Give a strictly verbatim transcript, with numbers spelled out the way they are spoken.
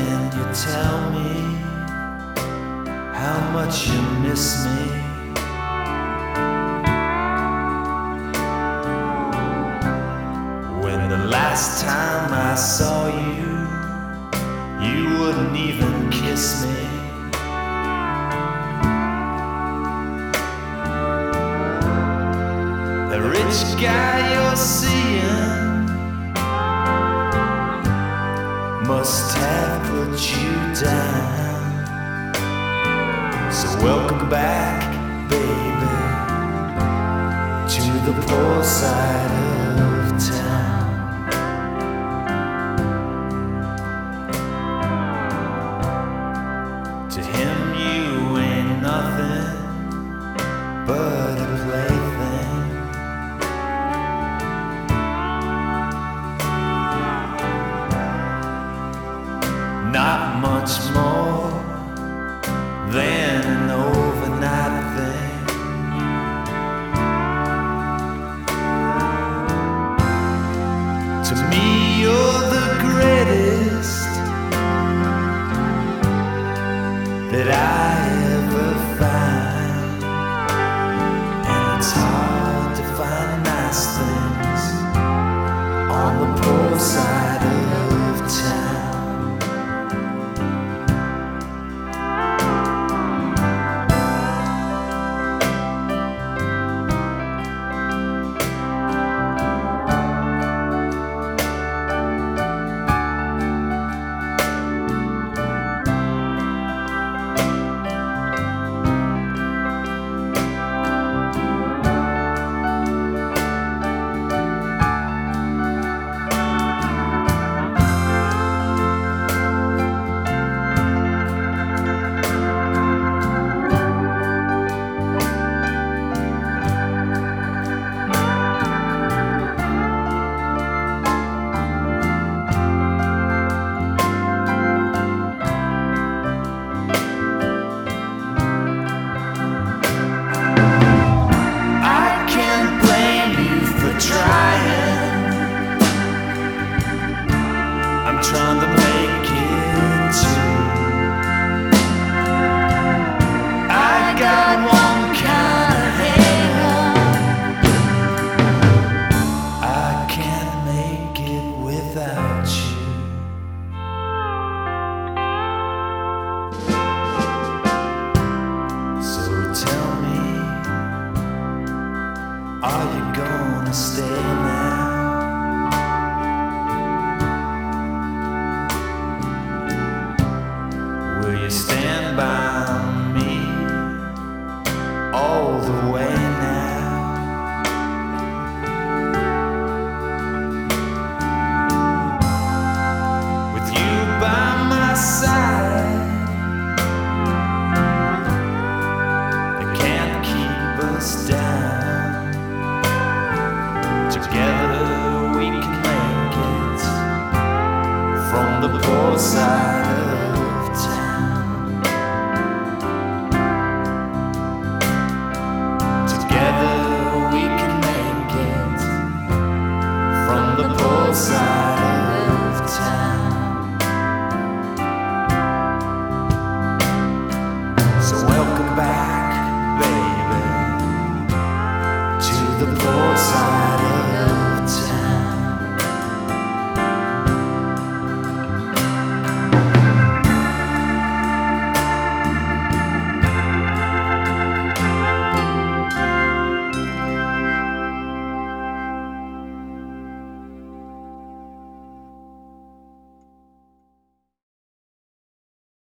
can you tell me how much you miss me? When the last time I saw you, you wouldn't even kiss me. The rich guy you're seeing must have put you down. So welcome back, baby, to the poor side of town. To him you ain't nothing but a plaything. Not much more than an overnight thing. To me you're the greatest that I ever find. And it's hard to find nice things on the poor side of town. Trying to make it too. I got one kind of hang on. I can't make it without you. So tell me, are you gonna stay now? Will you stand by me all the way now? With you by my side, they can't keep us down. Together we can make it from the poor side of town. Side of town. So welcome back, baby, to the poor side.